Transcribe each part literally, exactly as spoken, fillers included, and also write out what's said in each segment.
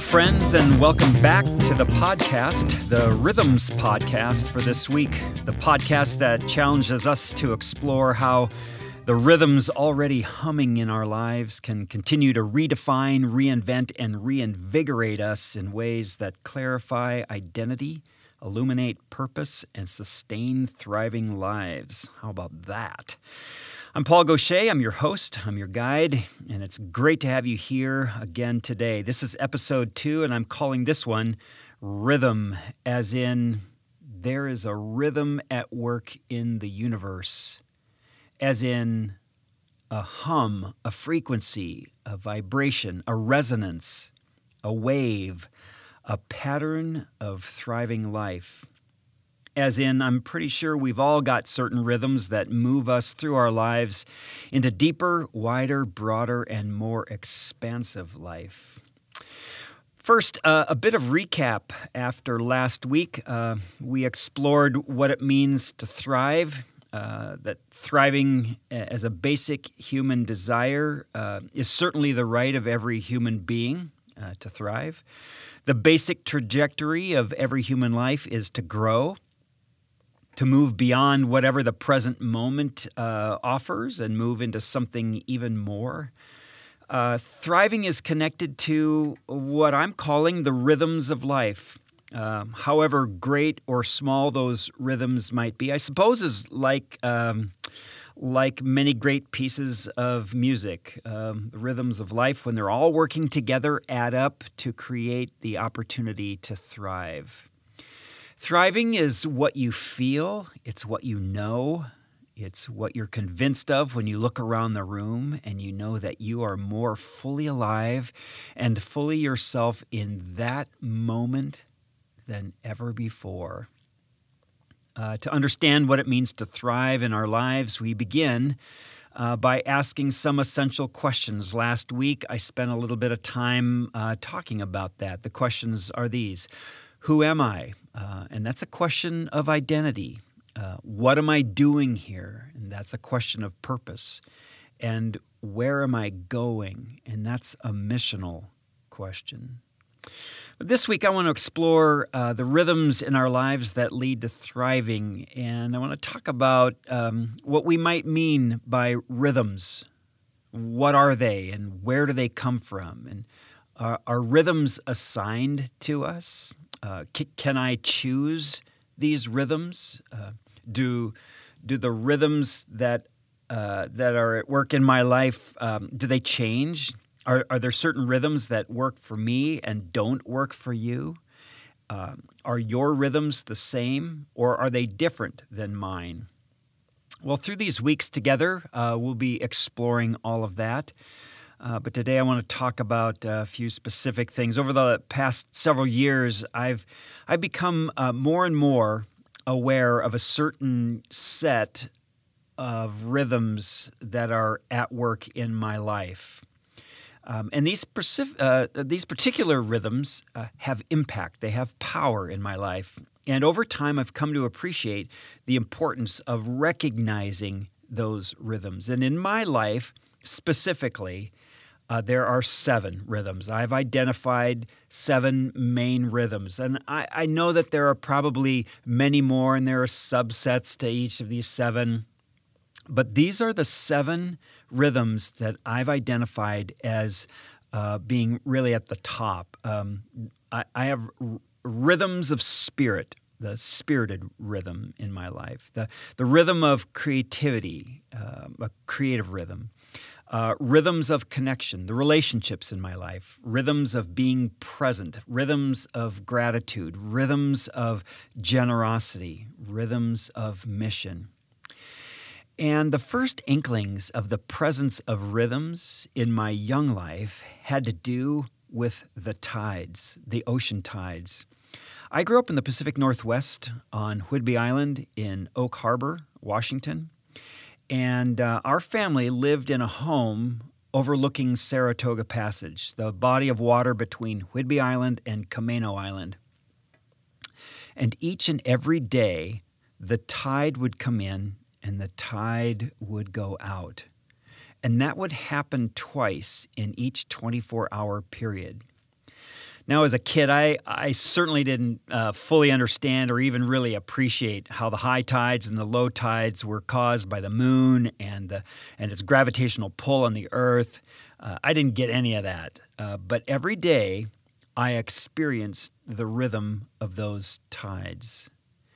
friends, and welcome back to the podcast, the Rhythms Podcast for this week, the podcast that challenges us to explore how the rhythms already humming in our lives can continue to redefine, reinvent, and reinvigorate us in ways that clarify identity, illuminate purpose, and sustain thriving lives. How about that? I'm Paul Gaucher. I'm your host. I'm your guide, and it's great to have you here again today. This is episode two, and I'm calling this one Rhythm, as in there is a rhythm at work in the universe, as in a hum, a frequency, a vibration, a resonance, a wave, a pattern of thriving life. As in, I'm pretty sure we've all got certain rhythms that move us through our lives into deeper, wider, broader, and more expansive life. First, uh, a bit of recap after last week. Uh, we explored what it means to thrive, uh, that thriving as a basic human desire uh, is certainly the right of every human being uh, to thrive. The basic trajectory of every human life is to grow, to move beyond whatever the present moment uh, offers and move into something even more. Uh, thriving is connected to what I'm calling the rhythms of life. Uh, however great or small those rhythms might be, I suppose is like um, like many great pieces of music. Um, the rhythms of life, when they're all working together, add up to create the opportunity to thrive. Thriving is what you feel, it's what you know, it's what you're convinced of when you look around the room and you know that you are more fully alive and fully yourself in that moment than ever before. Uh, to understand what it means to thrive in our lives, we begin uh, by asking some essential questions. Last week, I spent a little bit of time uh, talking about that. The questions are these. Who am I? Uh, and that's a question of identity. Uh, what am I doing here? And that's a question of purpose. And where am I going? And that's a missional question. But this week, I want to explore uh, the rhythms in our lives that lead to thriving. And I want to talk about um, what we might mean by rhythms. What are they and where do they come from? And are, are rhythms assigned to us? Uh, c- can I choose these rhythms? Uh, do do the rhythms that uh, that are at work in my life, um, do they change? Are are there certain rhythms that work for me and don't work for you? Uh, are your rhythms the same, or are they different than mine? Well, through these weeks together, uh, we'll be exploring all of that. Uh, but today I want to talk about a few specific things. Over the past several years, I've I've become uh, more and more aware of a certain set of rhythms that are at work in my life. Um, and these, persi- uh, these particular rhythms uh, have impact. They have power in my life. And over time, I've come to appreciate the importance of recognizing those rhythms. And in my life, specifically, Uh, there are seven rhythms. I've identified seven main rhythms. And I, I know that there are probably many more, and there are subsets to each of these seven. But these are the seven rhythms that I've identified as uh, being really at the top. Um, I, I have r- rhythms of spirit, the spirited rhythm in my life, the, the rhythm of creativity, uh, a creative rhythm. Uh, rhythms of connection, the relationships in my life, rhythms of being present, rhythms of gratitude, rhythms of generosity, rhythms of mission. And the first inklings of the presence of rhythms in my young life had to do with the tides, the ocean tides. I grew up in the Pacific Northwest on Whidbey Island in Oak Harbor, Washington. And uh, our family lived in a home overlooking Saratoga Passage, the body of water between Whidbey Island and Camano Island. And each and every day, the tide would come in and the tide would go out. And that would happen twice in each twenty-four hour period. Now, as a kid, I, I certainly didn't uh, fully understand or even really appreciate how the high tides and the low tides were caused by the moon and the and its gravitational pull on the earth. Uh, I didn't get any of that. Uh, but every day, I experienced the rhythm of those tides.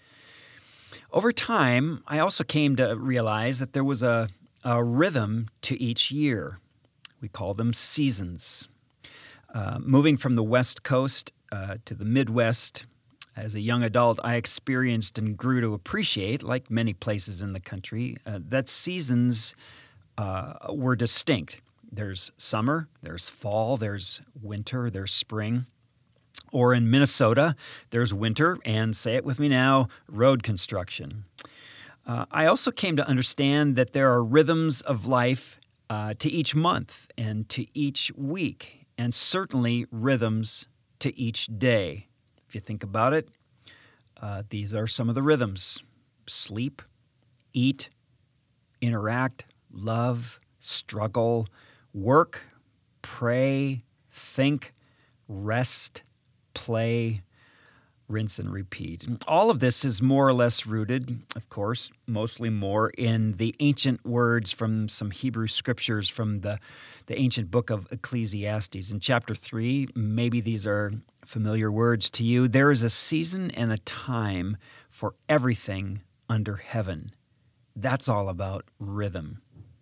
Over time, I also came to realize that there was a, a rhythm to each year. We call them seasons. Uh, moving from the West Coast uh, to the Midwest, as a young adult, I experienced and grew to appreciate, like many places in the country, uh, that seasons uh, were distinct. There's summer, there's fall, there's winter, there's spring. Or in Minnesota, there's winter, and say it with me now, road construction. Uh, I also came to understand that there are rhythms of life uh, to each month and to each week, and certainly rhythms to each day. If you think about it, uh, these are some of the rhythms: sleep, eat, interact, love, struggle, work, pray, think, rest, play, rinse and repeat. All of this is more or less rooted, of course, mostly more in the ancient words from some Hebrew scriptures from the, the ancient book of Ecclesiastes. In chapter three, maybe these are familiar words to you. There is a season and a time for everything under heaven. That's all about rhythm.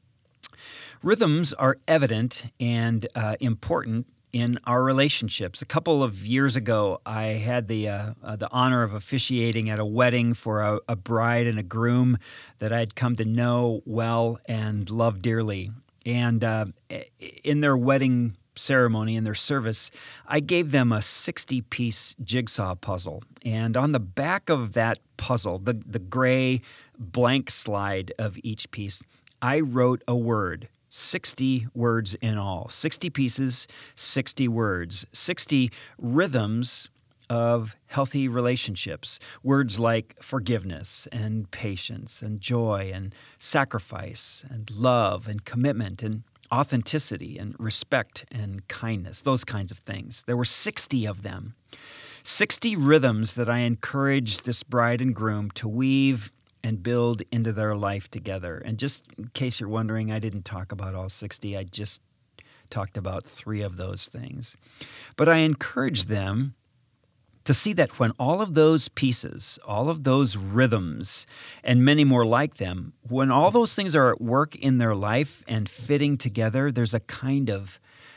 Rhythms are evident and uh, important in our relationships. A couple of years ago, I had the uh, uh, the honor of officiating at a wedding for a, a bride and a groom that I'd come to know well and love dearly. And uh, in their wedding ceremony, in their service, I gave them a sixty-piece jigsaw puzzle. And on the back of that puzzle, the, the gray blank slide of each piece, I wrote a word. sixty words in all. sixty pieces, sixty words, sixty rhythms of healthy relationships. Words like forgiveness and patience and joy and sacrifice and love and commitment and authenticity and respect and kindness, those kinds of things. There were sixty of them. sixty rhythms that I encouraged this bride and groom to weave and build into their life together. And just in case you're wondering, I didn't talk about all sixty. I just talked about three of those things. But I encouraged them to see that when all of those pieces, all of those rhythms, and many more like them, when all those things are at work in their life and fitting together, there's a kind of,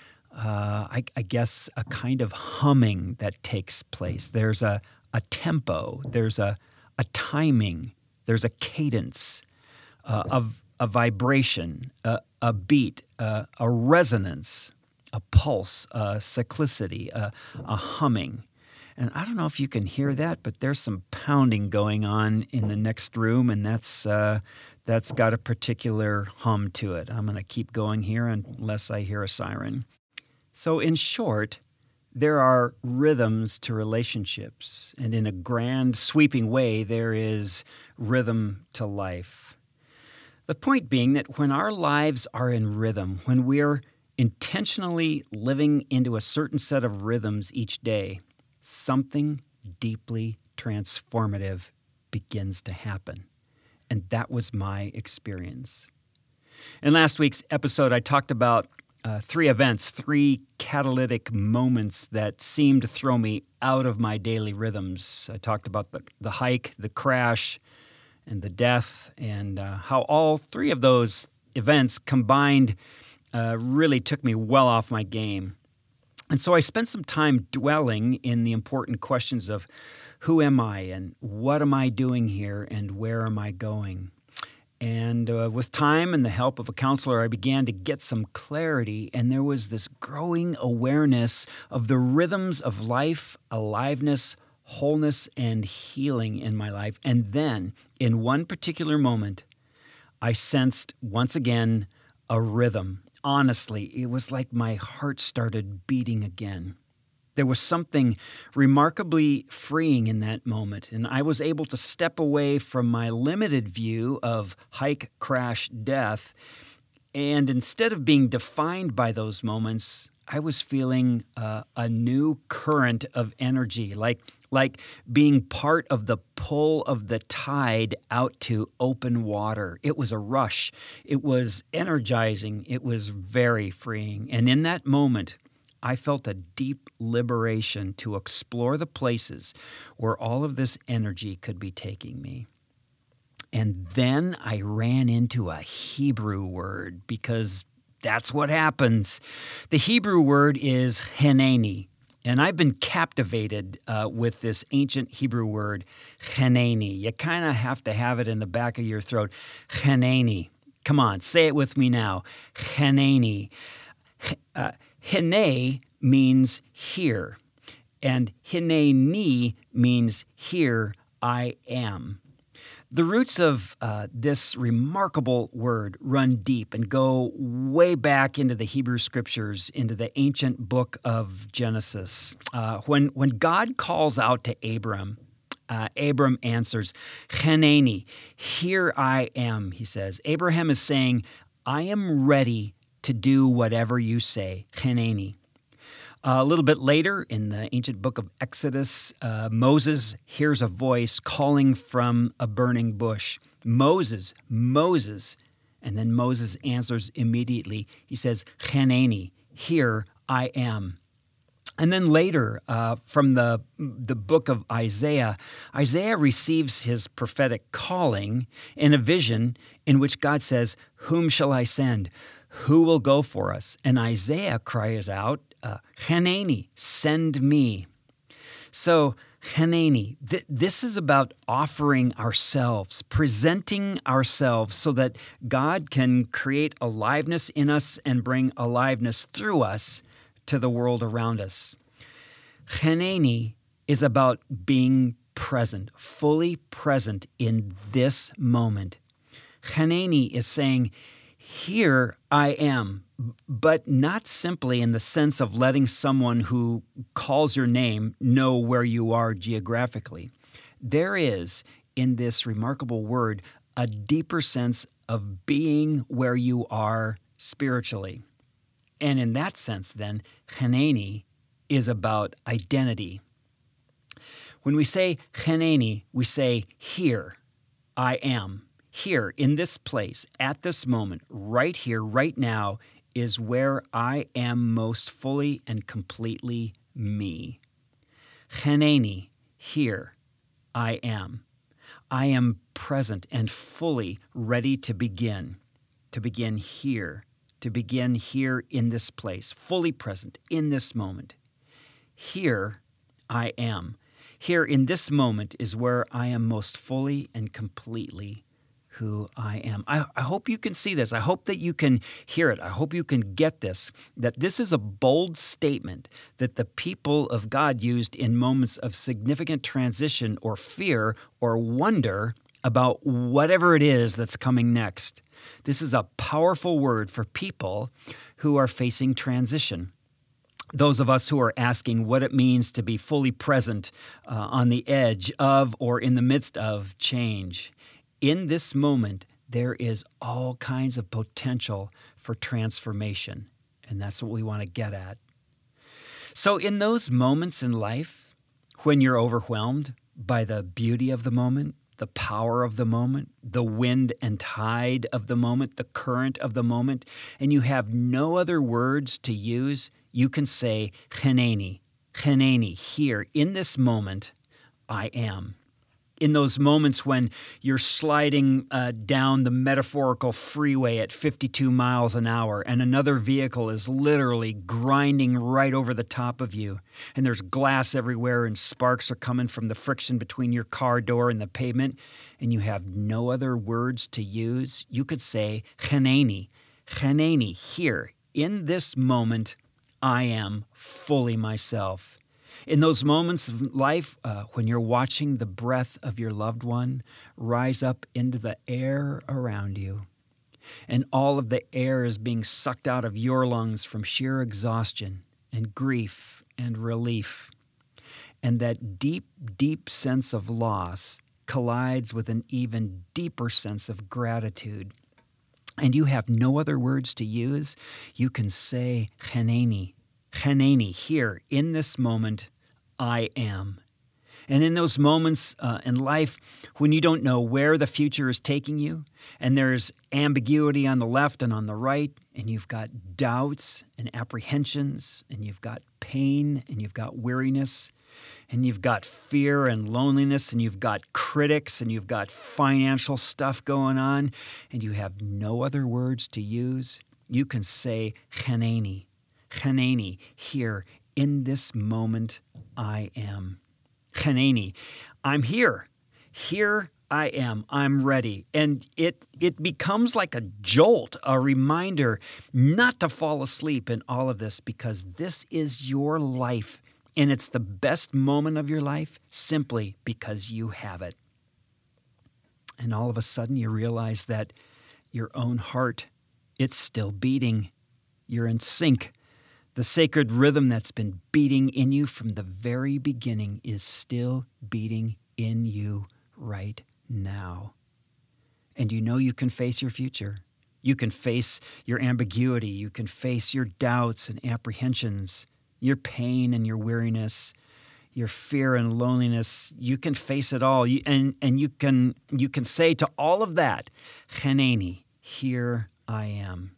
uh, I, I guess, a kind of humming that takes place. There's a, a tempo. There's a, a timing. There's a cadence, uh, of a vibration, a, a beat, uh, a resonance, a pulse, a cyclicity, a, a humming. And I don't know if you can hear that, but there's some pounding going on in the next room, and that's uh, that's got a particular hum to it. I'm going to keep going here unless I hear a siren. So in short, there are rhythms to relationships, and in a grand, sweeping way, there is rhythm to life. The point being that when our lives are in rhythm, when we're intentionally living into a certain set of rhythms each day, something deeply transformative begins to happen. And that was my experience. In last week's episode, I talked about Uh, three events, three catalytic moments that seemed to throw me out of my daily rhythms. I talked about the, the hike, the crash, and the death, and uh, how all three of those events combined uh, really took me well off my game. And so I spent some time dwelling in the important questions of who am I and what am I doing here and where am I going? And uh, with time and the help of a counselor, I began to get some clarity, and there was this growing awareness of the rhythms of life, aliveness, wholeness, and healing in my life. And then, in one particular moment, I sensed once again a rhythm. Honestly, it was like my heart started beating again. There was something remarkably freeing in that moment, and I was able to step away from my limited view of hike, crash, death, and instead of being defined by those moments, I was feeling uh, a new current of energy, like like being part of the pull of the tide out to open water. It was a rush. It was energizing. It was very freeing. And in that moment, I felt a deep liberation to explore the places where all of this energy could be taking me. And then I ran into a Hebrew word because that's what happens. The Hebrew word is Hineni, and I've been captivated uh, with this ancient Hebrew word, Hineni. You kind of have to have it in the back of your throat. Hineni. Come on, say it with me now. Hineni. Uh, Hine means here, and Hineni means here I am. The roots of uh, this remarkable word run deep and go way back into the Hebrew Scriptures, into the ancient book of Genesis. Uh, when, when God calls out to Abram, uh, Abram answers, Hineni, here I am, he says. Abraham is saying, I am ready to do whatever you say, Hineni. Uh, a little bit later in the ancient book of Exodus, uh, Moses hears a voice calling from a burning bush. Moses, Moses. And then Moses answers immediately. He says, Hineni, here I am. And then later, uh, from the, the book of Isaiah, Isaiah receives his prophetic calling in a vision in which God says, whom shall I send? Who will go for us? And Isaiah cries out, uh, Hineni, send me. So, Hineni, th- this is about offering ourselves, presenting ourselves so that God can create aliveness in us and bring aliveness through us to the world around us. Hineni is about being present, fully present in this moment. Hineni is saying, here I am, but not simply in the sense of letting someone who calls your name know where you are geographically. There is, in this remarkable word, a deeper sense of being where you are spiritually. And in that sense, then, Hineni is about identity. When we say Hineni, we say, here I am. Here, in this place, at this moment, right here, right now, is where I am most fully and completely me. Hineni, here I am. I am present and fully ready to begin, to begin here, to begin here in this place, fully present in this moment. Here I am. Here in this moment is where I am most fully and completely who I am. I, I hope you can see this. I hope that you can hear it. I hope you can get this, that this is a bold statement that the people of God used in moments of significant transition or fear or wonder about whatever it is that's coming next. This is a powerful word for people who are facing transition. Those of us who are asking what it means to be fully present uh, on the edge of or in the midst of change. In this moment, there is all kinds of potential for transformation, and that's what we want to get at. So in those moments in life, when you're overwhelmed by the beauty of the moment, the power of the moment, the wind and tide of the moment, the current of the moment, and you have no other words to use, you can say, Hineni, Hineni, here, in this moment, I am. In those moments when you're sliding uh, down the metaphorical freeway at fifty-two miles an hour and another vehicle is literally grinding right over the top of you, and there's glass everywhere and sparks are coming from the friction between your car door and the pavement, and you have no other words to use, you could say, Hineni, Hineni, here, in this moment, I am fully myself. In those moments of life, uh, when you're watching the breath of your loved one rise up into the air around you, and all of the air is being sucked out of your lungs from sheer exhaustion and grief and relief, and that deep, deep sense of loss collides with an even deeper sense of gratitude, and you have no other words to use, you can say, Hineni, Haneni, here, in this moment, I am. And in those moments uh, in life when you don't know where the future is taking you, and there's ambiguity on the left and on the right, and you've got doubts and apprehensions, and you've got pain, and you've got weariness, and you've got fear and loneliness, and you've got critics, and you've got financial stuff going on, and you have no other words to use, you can say, Haneni, Haneni, here, in this moment, I am. Haneni, I'm here. Here I am. I'm ready. And it it becomes like a jolt, a reminder not to fall asleep in all of this, because this is your life. And it's the best moment of your life simply because you have it. And all of a sudden you realize that your own heart, it's still beating. You're in sync. The sacred rhythm that's been beating in you from the very beginning is still beating in you right now. And you know you can face your future. You can face your ambiguity. You can face your doubts and apprehensions, your pain and your weariness, your fear and loneliness. You can face it all. You, and and you can you can say to all of that, Haneni, here I am.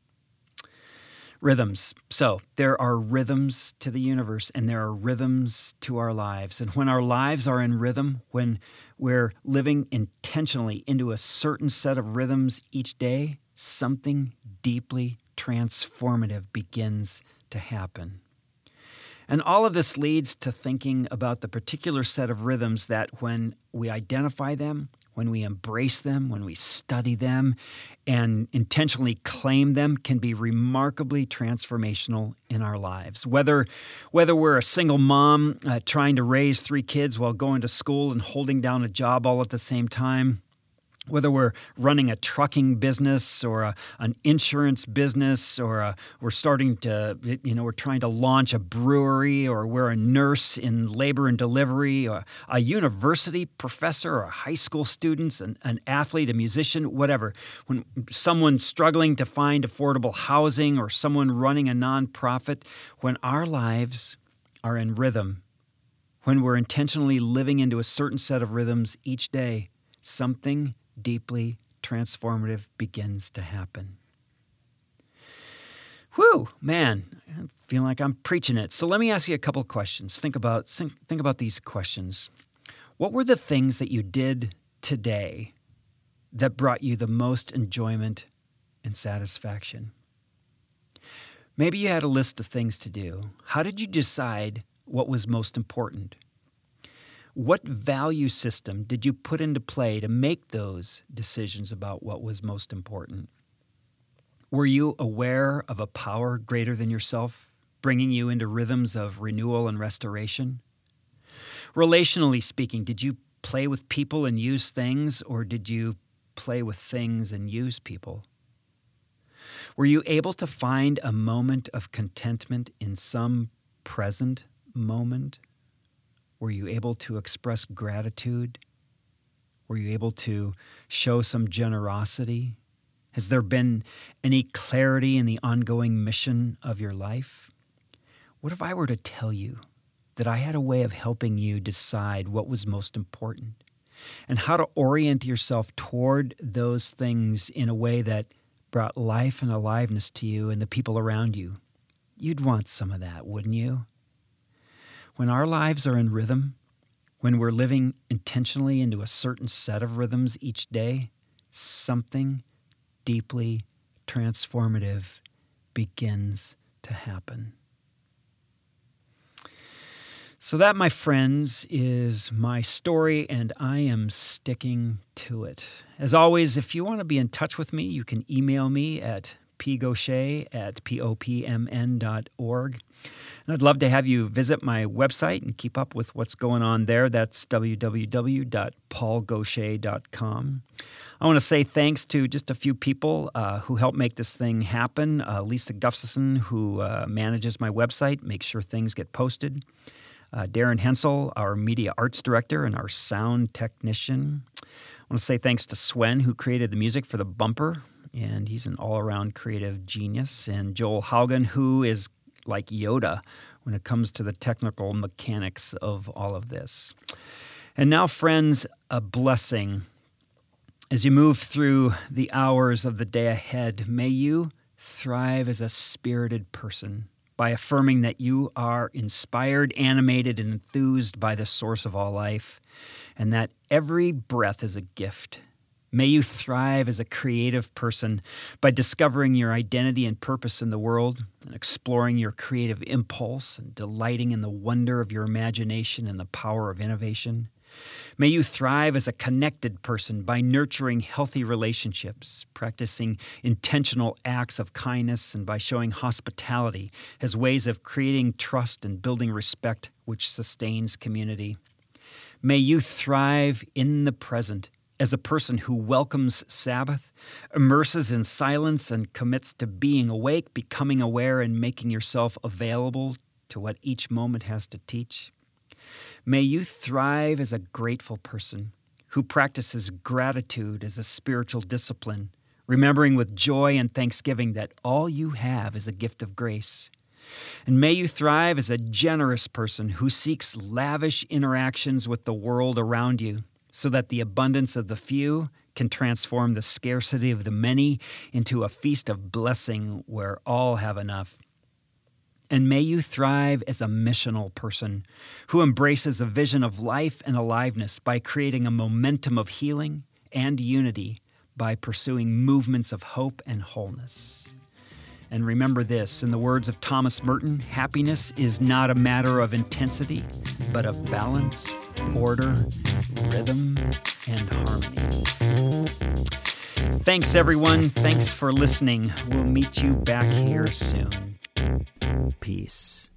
Rhythms. So there are rhythms to the universe, and there are rhythms to our lives. And when our lives are in rhythm, when we're living intentionally into a certain set of rhythms each day, something deeply transformative begins to happen. And all of this leads to thinking about the particular set of rhythms that when we identify them, when we embrace them, when we study them, and intentionally claim them, can be remarkably transformational in our lives. Whether whether we're a single mom uh, trying to raise three kids while going to school and holding down a job all at the same time, whether we're running a trucking business or a, an insurance business, or a, we're starting to, you know, we're trying to launch a brewery, or we're a nurse in labor and delivery, or a university professor, or a high school student, an, an athlete, a musician, whatever. When someone struggling to find affordable housing, or someone running a nonprofit, when our lives are in rhythm, when we're intentionally living into a certain set of rhythms each day, something deeply transformative begins to happen. Whew, man, I feel like I'm preaching it. So let me ask you a couple of questions. Think about think, think about these questions. What were the things that you did today that brought you the most enjoyment and satisfaction? Maybe you had a list of things to do. How did you decide what was most important? What value system did you put into play to make those decisions about what was most important? Were you aware of a power greater than yourself, bringing you into rhythms of renewal and restoration? Relationally speaking, did you play with people and use things, or did you play with things and use people? Were you able to find a moment of contentment in some present moment? Were you able to express gratitude? Were you able to show some generosity? Has there been any clarity in the ongoing mission of your life? What if I were to tell you that I had a way of helping you decide what was most important and how to orient yourself toward those things in a way that brought life and aliveness to you and the people around you? You'd want some of that, wouldn't you? When our lives are in rhythm, when we're living intentionally into a certain set of rhythms each day, something deeply transformative begins to happen. So that, my friends, is my story, and I am sticking to it. As always, if you want to be in touch with me, you can email me at pgaucher at popmn dot org. And I'd love to have you visit my website and keep up with what's going on there. That's w w w dot paul gaucher dot com. I want to say thanks to just a few people uh, who helped make this thing happen. Uh, Lisa Gustafson, who uh, manages my website, makes sure things get posted. Uh, Darren Hensel, our media arts director and our sound technician. I want to say thanks to Swen, who created the music for the bumper, and he's an all-around creative genius. And Joel Haugen, who is like Yoda when it comes to the technical mechanics of all of this. And now, friends, a blessing. As you move through the hours of the day ahead, may you thrive as a spirited person by affirming that you are inspired, animated, and enthused by the source of all life, and that every breath is a gift. May you thrive as a creative person by discovering your identity and purpose in the world and exploring your creative impulse and delighting in the wonder of your imagination and the power of innovation. May you thrive as a connected person by nurturing healthy relationships, practicing intentional acts of kindness, and by showing hospitality as ways of creating trust and building respect which sustains community. May you thrive in the present as a person who welcomes Sabbath, immerses in silence, and commits to being awake, becoming aware, and making yourself available to what each moment has to teach. May you thrive as a grateful person who practices gratitude as a spiritual discipline, remembering with joy and thanksgiving that all you have is a gift of grace. And may you thrive as a generous person who seeks lavish interactions with the world around you, so that the abundance of the few can transform the scarcity of the many into a feast of blessing where all have enough. And may you thrive as a missional person who embraces a vision of life and aliveness by creating a momentum of healing and unity by pursuing movements of hope and wholeness. And remember this, in the words of Thomas Merton, happiness is not a matter of intensity, but of balance, order, rhythm, and harmony. Thanks, everyone. Thanks for listening. We'll meet you back here soon. Peace.